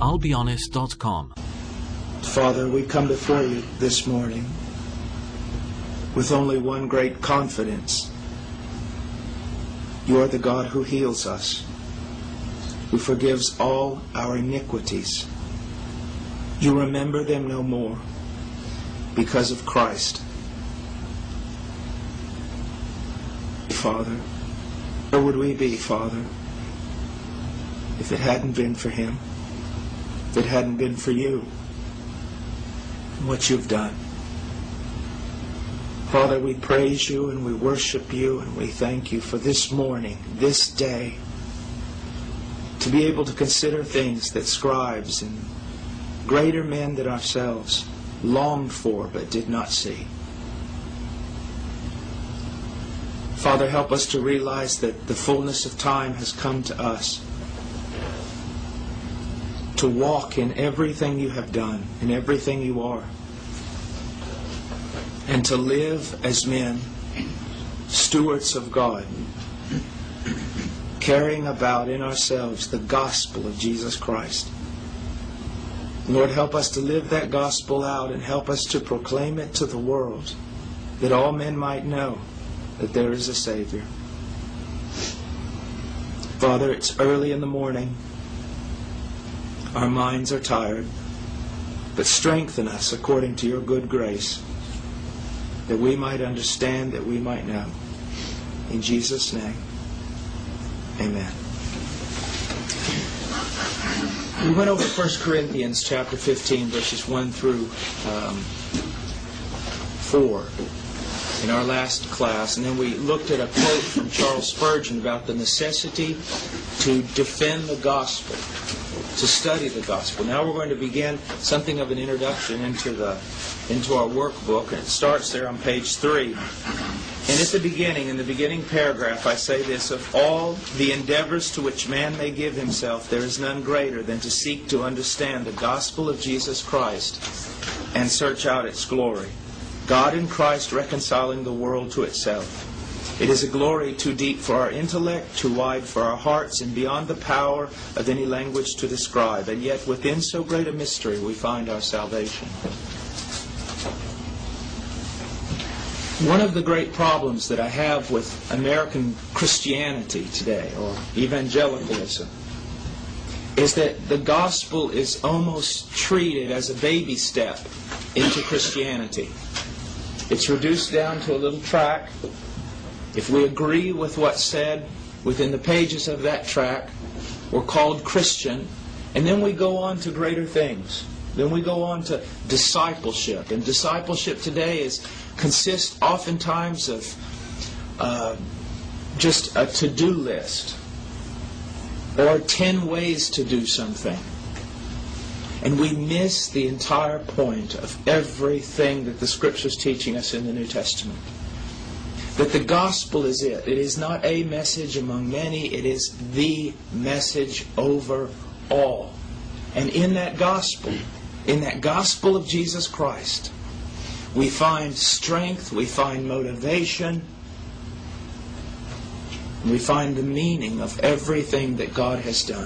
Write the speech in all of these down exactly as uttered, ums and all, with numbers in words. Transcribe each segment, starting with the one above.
I'll be honest dot com. Father, we come before you this morning with only one great confidence. You are the God who heals us, who forgives all our iniquities. You remember them no more because of Christ. Father, where would we be, Father, if it hadn't been for Him, if it hadn't been for you and what you've done? Father, we praise you and we worship you and we thank you for this morning, this day, to be able to consider things that scribes and greater men than ourselves longed for but did not see. Father, help us to realize that the fullness of time has come to us, to walk in everything you have done, in everything you are, and to live as men, stewards of God, carrying about in ourselves the gospel of Jesus Christ. Lord, help us to live that gospel out and help us to proclaim it to the world, that all men might know that there is a Savior. Father, it's early in the morning. Our minds are tired, but strengthen us according to your good grace, that we might understand, that we might know. In Jesus' name, amen. We went over First Corinthians chapter fifteen, verses one through um, four in our last class, and then we looked at a quote from Charles Spurgeon about the necessity to defend the gospel, to study the gospel. Now we're going to begin something of an introduction into the into our workbook, and it starts there on page three. And at the beginning, in the beginning paragraph, I say this: of all the endeavors to which man may give himself, there is none greater than to seek to understand the gospel of Jesus Christ and search out its glory. God in Christ reconciling the world to itself. It is a glory too deep for our intellect, too wide for our hearts, and beyond the power of any language to describe. And yet within so great a mystery we find our salvation. One of the great problems that I have with American Christianity today, or evangelicalism, is that the gospel is almost treated as a baby step into Christianity. It's reduced down to a little tract. If we agree with what's said within the pages of that tract, we're called Christian, and then we go on to greater things. Then we go on to discipleship. And discipleship today is consists oftentimes of uh, just a to-do list or ten ways to do something. And we miss the entire point of everything that the Scripture is teaching us in the New Testament. That the gospel is it. It is not a message among many. It is the message over all. And in that gospel, in that gospel of Jesus Christ, we find strength, we find motivation, we find the meaning of everything that God has done.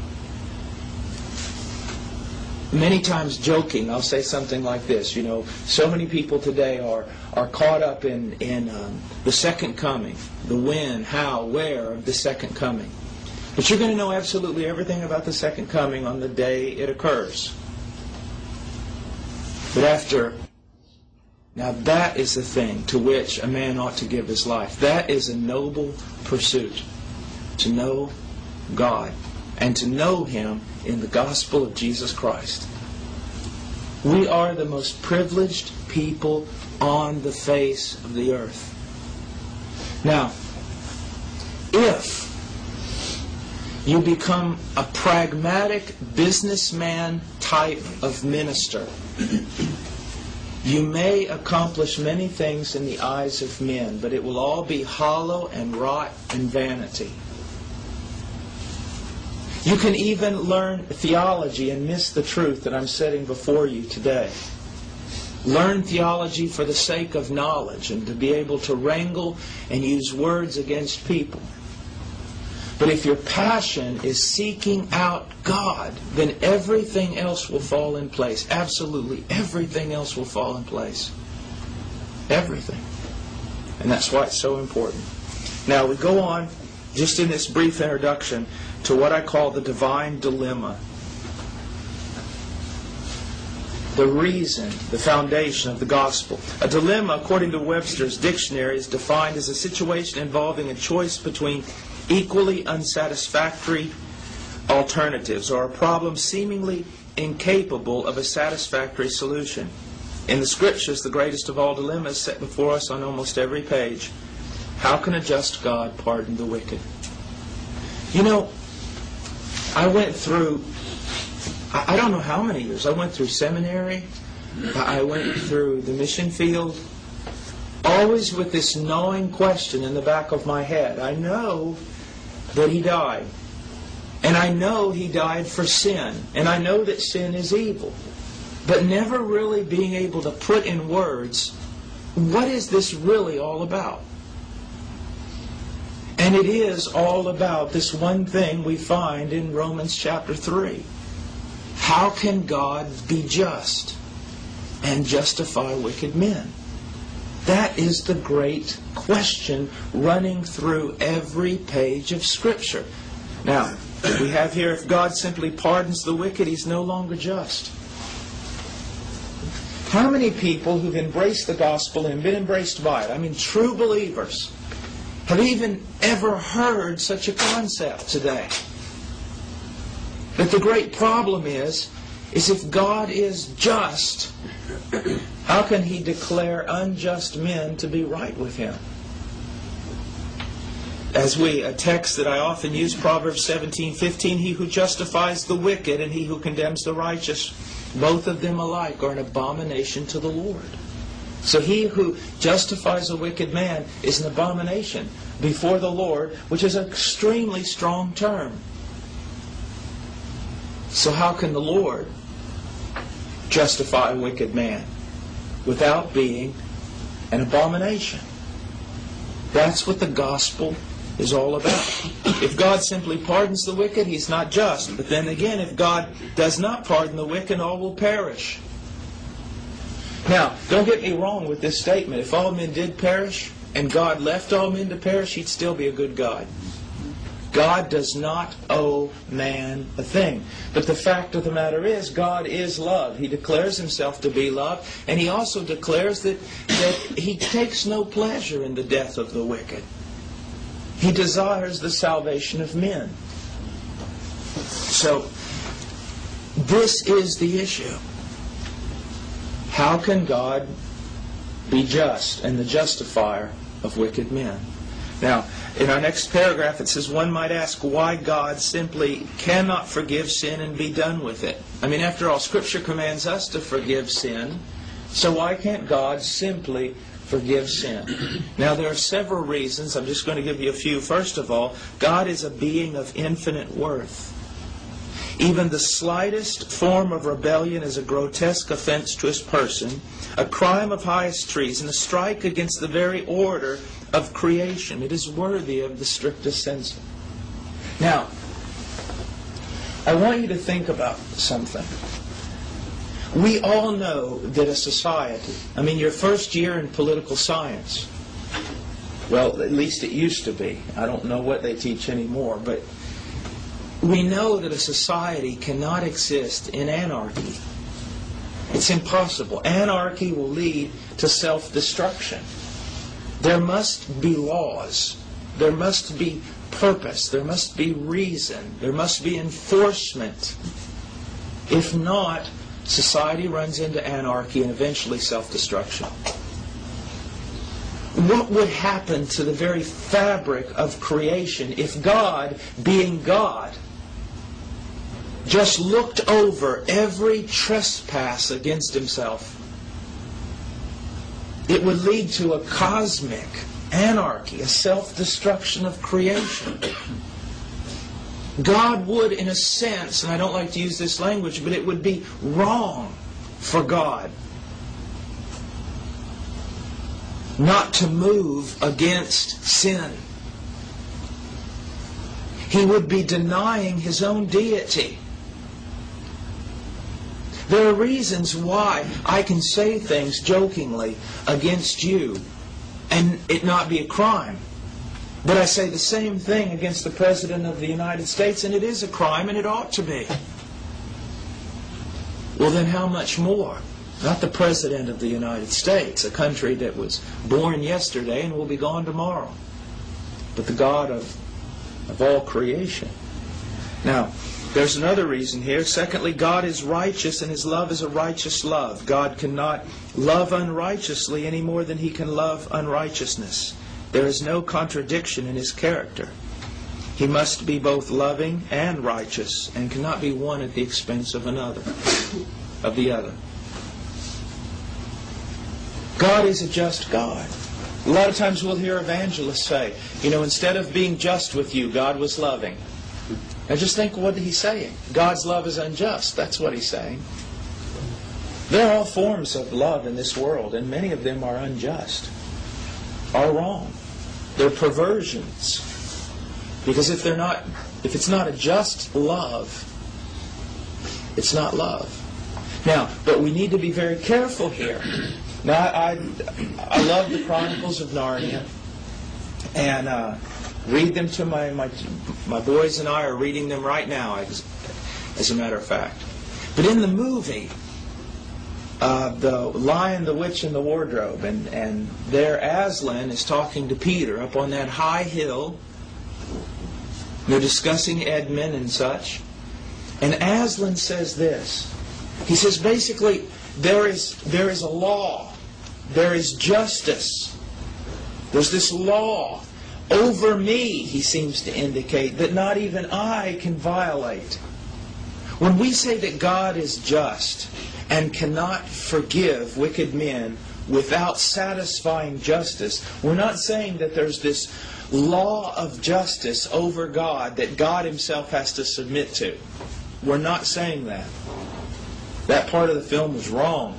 Many times joking, I'll say something like this. You know, so many people today are, are caught up in, in um, the second coming, the when, how, where of the second coming. But you're going to know absolutely everything about the second coming on the day it occurs. But after, now that is the thing to which a man ought to give his life. That is a noble pursuit, to know God and to know Him in the gospel of Jesus Christ. We are the most privileged people on the face of the earth. Now, if you become a pragmatic businessman type of minister, you may accomplish many things in the eyes of men, but it will all be hollow and rot and vanity. You can even learn theology and miss the truth that I'm setting before you today. Learn theology for the sake of knowledge and to be able to wrangle and use words against people. But if your passion is seeking out God, then everything else will fall in place. Absolutely everything else will fall in place. Everything. And that's why it's so important. Now we go on, just in this brief introduction, to what I call the divine dilemma. The reason, the foundation of the gospel. A dilemma, according to Webster's dictionary, is defined as a situation involving a choice between equally unsatisfactory alternatives, or a problem seemingly incapable of a satisfactory solution. In the Scriptures, the greatest of all dilemmas set before us on almost every page. How can a just God pardon the wicked? You know, I went through, I don't know how many years. I went through seminary. I went through the mission field. Always with this gnawing question in the back of my head. I know that He died. And I know He died for sin. And I know that sin is evil. But never really being able to put in words, what is this really all about? And it is all about this one thing we find in Romans chapter three. How can God be just and justify wicked men? That is the great question running through every page of Scripture. Now, we have here, if God simply pardons the wicked, He's no longer just. How many people who've embraced the gospel and been embraced by it, I mean true believers, have even ever heard such a concept today? But the great problem is, is if God is just, how can He declare unjust men to be right with Him? As we, a text that I often use, Proverbs seventeen fifteen, he who justifies the wicked and he who condemns the righteous, both of them alike are an abomination to the Lord. So he who justifies a wicked man is an abomination before the Lord, which is an extremely strong term. So how can the Lord justify a wicked man without being an abomination? That's what the gospel is all about. If God simply pardons the wicked, He's not just. But then again, if God does not pardon the wicked, all will perish. Now, don't get me wrong with this statement. If all men did perish and God left all men to perish, He'd still be a good God. God does not owe man a thing. But the fact of the matter is, God is love. He declares Himself to be love. And He also declares that, that He takes no pleasure in the death of the wicked. He desires the salvation of men. So, this is the issue. How can God be just and the justifier of wicked men? Now, in our next paragraph it says, one might ask why God simply cannot forgive sin and be done with it. I mean, after all, Scripture commands us to forgive sin. So why can't God simply forgive sin? Now, there are several reasons. I'm just going to give you a few. First of all, God is a being of infinite worth. Even the slightest form of rebellion is a grotesque offense to His person, a crime of highest treason, a strike against the very order of creation. It is worthy of the strictest censure. Now, I want you to think about something. We all know that a society, I mean, your first year in political science, well, at least it used to be. I don't know what they teach anymore, but we know that a society cannot exist in anarchy. It's impossible. Anarchy will lead to self-destruction. There must be laws. There must be purpose. There must be reason. There must be enforcement. If not, society runs into anarchy and eventually self-destruction. What would happen to the very fabric of creation if God, being God, just looked over every trespass against Himself? It would lead to a cosmic anarchy, a self-destruction of creation. God would, in a sense, and I don't like to use this language, but it would be wrong for God not to move against sin. he would be denying his own deity. There are reasons why I can say things jokingly against you and it not be a crime. But I say the same thing against the President of the United States and it is a crime and it ought to be. Well, then how much more? Not the President of the United States, a country that was born yesterday and will be gone tomorrow, but the God of, of all creation. Now, there's another reason here. Secondly, God is righteous and His love is a righteous love. God cannot love unrighteously any more than He can love unrighteousness. There is no contradiction in His character. He must be both loving and righteous and cannot be one at the expense of another, of the other. God is a just God. A lot of times we'll hear evangelists say, you know, instead of being just with you, God was loving. Now just think, what He's saying. God's love is unjust. That's what He's saying. There are all forms of love in this world, and many of them are unjust, are wrong. They're perversions. Because if they're not, if it's not a just love, it's not love. Now, but we need to be very careful here. Now, I I, I love the Chronicles of Narnia, and uh, read them to my, my my boys and I are reading them right now, as, as a matter of fact. But in the movie, uh, the Lion, the Witch, and the Wardrobe, and and there Aslan is talking to Peter up on that high hill. They're discussing Edmund and such. And Aslan says this. He says basically, there is there is a law. There is justice. There's this law over me, he seems to indicate, that not even I can violate. When we say that God is just and cannot forgive wicked men without satisfying justice, we're not saying that there's this law of justice over God that God Himself has to submit to. We're not saying that. That part of the film was wrong.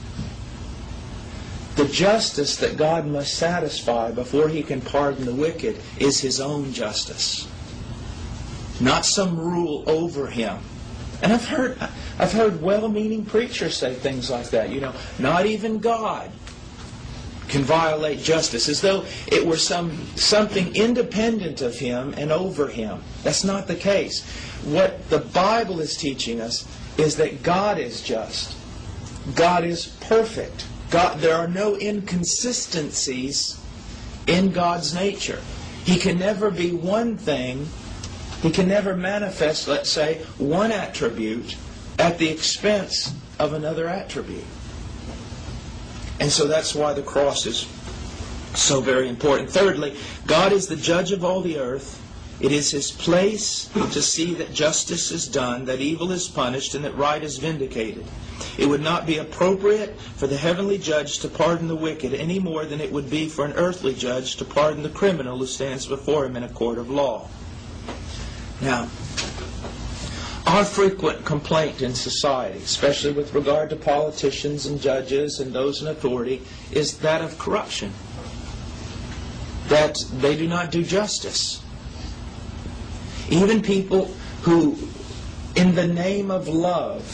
The justice that God must satisfy before He can pardon the wicked is His own justice, not some rule over Him. And I've heard I've heard well-meaning preachers say things like that. You know, not even God can violate justice, as though it were some something independent of Him and over Him. That's not the case. What the Bible is teaching us is that God is just. God is perfect. God, there are no inconsistencies in God's nature. He can never be one thing. He can never manifest, let's say, one attribute at the expense of another attribute. And so that's why the cross is so very important. Thirdly, God is the judge of all the earth. It is His place to see that justice is done, that evil is punished, and that right is vindicated. It would not be appropriate for the heavenly judge to pardon the wicked any more than it would be for an earthly judge to pardon the criminal who stands before him in a court of law. Now, our frequent complaint in society, especially with regard to politicians and judges and those in authority, is that of corruption. That they do not do justice. Even people who, in the name of love,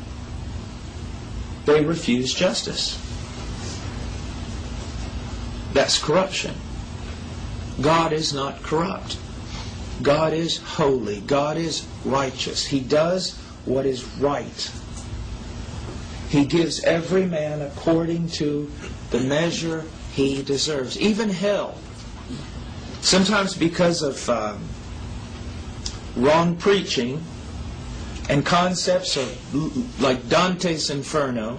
they refuse justice. That's corruption. God is not corrupt. God is holy. God is righteous. He does what is right. He gives every man according to the measure he deserves. Even hell. Sometimes because of um, wrong preaching and concepts of like Dante's Inferno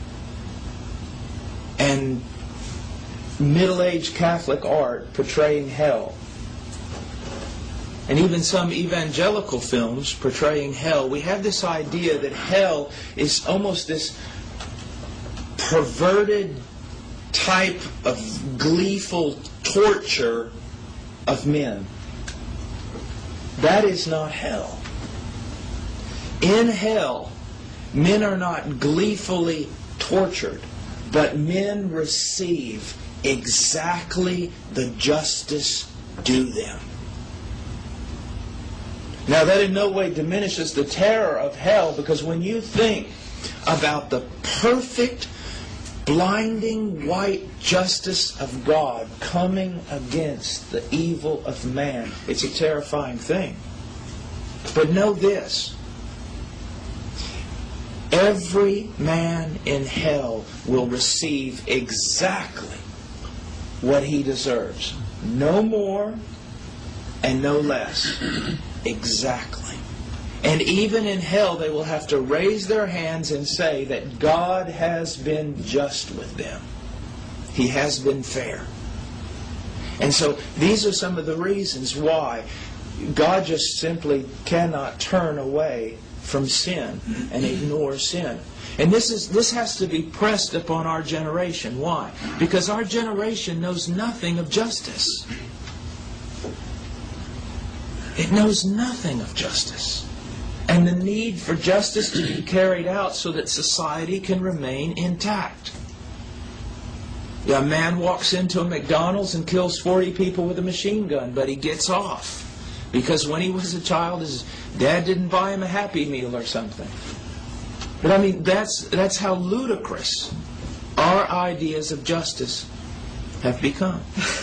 and middle-aged Catholic art portraying hell, and even some evangelical films portraying hell, we have this idea that hell is almost this perverted type of gleeful torture of men. That is not hell. In hell, men are not gleefully tortured, but men receive exactly the justice due them. Now, that in no way diminishes the terror of hell, because when you think about the perfect, blinding white justice of God coming against the evil of man, it's a terrifying thing. But know this: every man in hell will receive exactly what he deserves. No more and no less. Exactly. And even in hell, they will have to raise their hands and say that God has been just with them. He has been fair. And so these are some of the reasons why God just simply cannot turn away from sin and ignore sin. And this is this has to be pressed upon our generation. Why? Because our generation knows nothing of justice. It knows nothing of justice. And the need for justice to be carried out so that society can remain intact. A man walks into a McDonald's and kills forty people with a machine gun, but he gets off. Because when he was a child, his dad didn't buy him a Happy Meal or something. But I mean, that's that's how ludicrous our ideas of justice have become.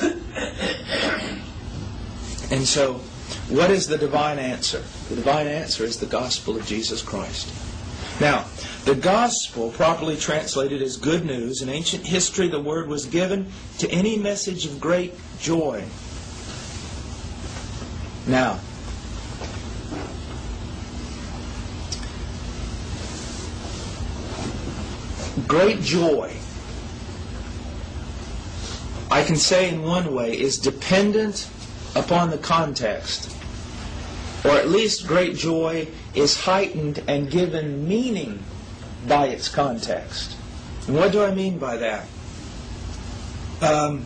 And so, what is the divine answer? The divine answer is the gospel of Jesus Christ. Now, the gospel, properly translated as good news, in ancient history the word was given to any message of great joy. Now, great joy, I can say in one way, is dependent upon the context. Or at least great joy is heightened and given meaning by its context. And what do I mean by that? Um,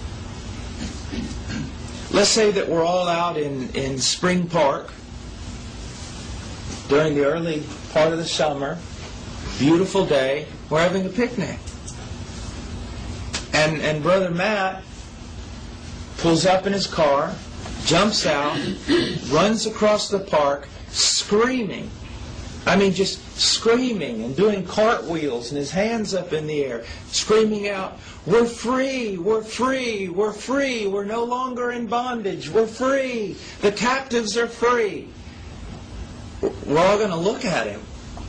let's say that we're all out in, in Spring Park during the early part of the summer. Beautiful day. We're having a picnic. And, and Brother Matt pulls up in his car, jumps out, runs across the park, screaming. I mean, just screaming and doing cartwheels and his hands up in the air, screaming out, "We're free! We're free! We're free! We're no longer in bondage! We're free! The captives are free!" We're all going to look at him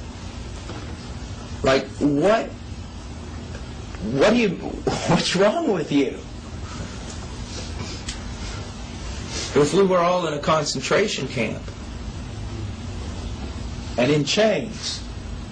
like, what? What do you? What's wrong with you? If we were all in a concentration camp and in chains,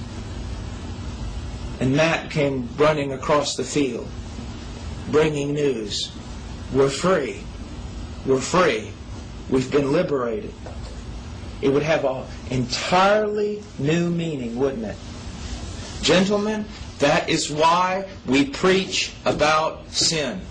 and Matt came running across the field, bringing news, we're free, we're free, we've been liberated, it would have an entirely new meaning, wouldn't it? Gentlemen, that is why we preach about sin.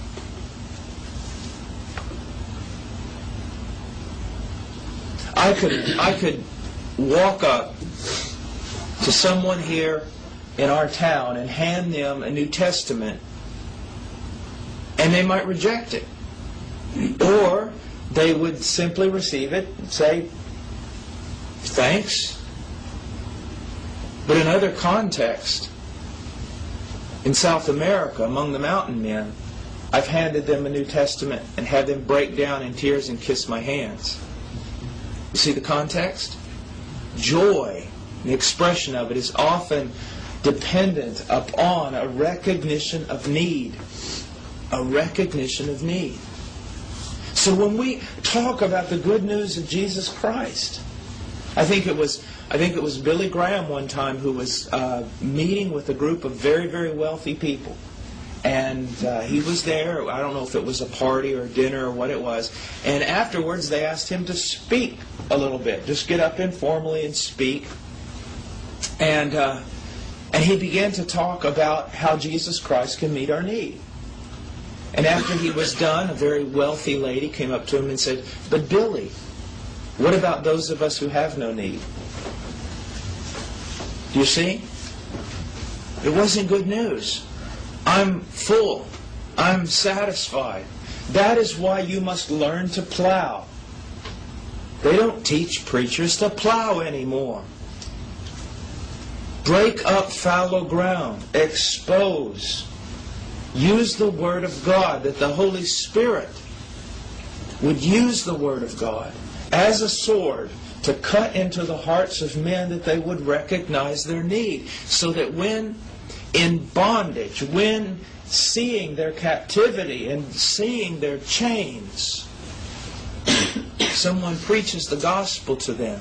I could I could walk up to someone here in our town and hand them a New Testament, and they might reject it. Or they would simply receive it and say, "Thanks." But in other contexts, in South America, among the mountain men, I've handed them a New Testament and had them break down in tears and kiss my hands. You see the context? Joy, the expression of it, is often dependent upon a recognition of need. A recognition of need. So when we talk about the good news of Jesus Christ, I think it was I think it was Billy Graham one time who was uh, meeting with a group of very, very wealthy people. And uh, he was there. I don't know if it was a party or a dinner or what it was. And afterwards they asked him to speak a little bit. Just get up informally and speak. And, uh, and he began to talk about how Jesus Christ can meet our need. And after he was done, a very wealthy lady came up to him and said, "But Billy, what about those of us who have no need?" Do you see? It wasn't good news. I'm full. I'm satisfied. That is why you must learn to plow. They don't teach preachers to plow anymore. Break up fallow ground. Expose. Use the Word of God, that the Holy Spirit would use the Word of God as a sword to cut into the hearts of men, that they would recognize their need, so that when in bondage, when seeing their captivity and seeing their chains, someone preaches the gospel to them,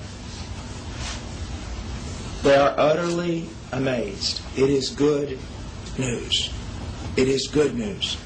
they are utterly amazed. It is good news. It is good news.